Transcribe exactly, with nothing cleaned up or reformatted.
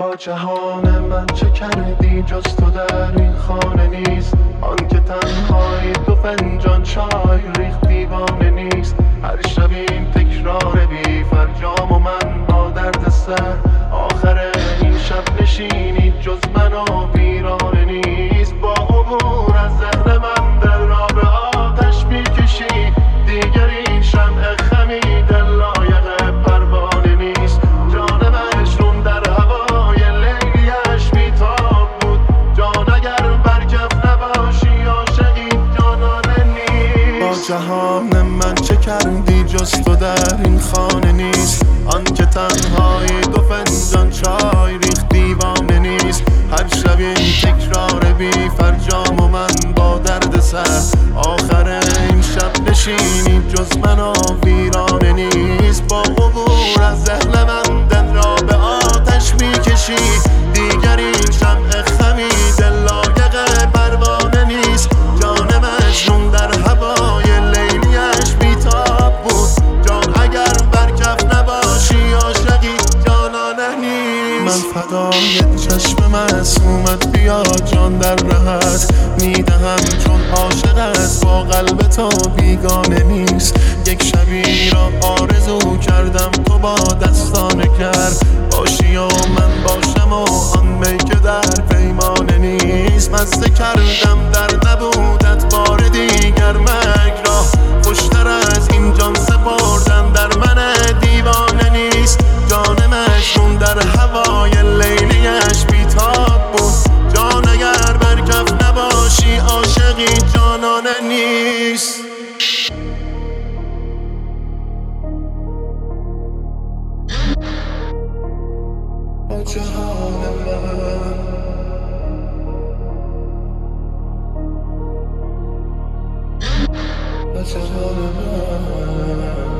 با جهان من چه کردی جز تو در این خانه نیست. آن که تنهایی دو فنجان چای ریخت دیوانه نیست. هر شب این تکرار بی فرجام و من با درد سر. آخر این شب نشینی جز من و ویرانه نیست. با عبور از ذهن من دل را به آتش میکشی. دیگر این شمع خمید لایق پروانه نیست. جان مجنون در هوای لیلیش بیتاب بود. جان اگر برکف نباشی عاشقی جانانه نیست. با جهان من چه کردی جز تو در این خانه نیست. آن که تنهایی دو فنجان چای ریخت دیوانه نیست. هر شب این تکرار بی فرجام و من با درد سر. آخر این شب نشینی جز من و ویرانه نیست. با عبور از ذهن من دل را به آتش میکشی. دیگر این شمع خمید لایق پروانه نیست. جان مجنون در هوای لیلیش بیتاب بود. جان اگر برکف نباشی عاشقی جانانه نیست. من فدای چشم معصومت بیا جان در رهت میدهم چون عاشقت با قلب تو بیگانه نیست. یک شبی را آرزو کردم تو با دستانه کرد باشی و من باشم و آن می که در پیمانه نیست. مزه کردم در نبودت بار دیگر مرگ را. خوشتر از این جان سپردن در من دیوانه نیست. جان مجنون در هوای لیلیش بیتاب بود. جان اگر برکف نباشی عاشقی جانانه نیست. با جهان من با جهان من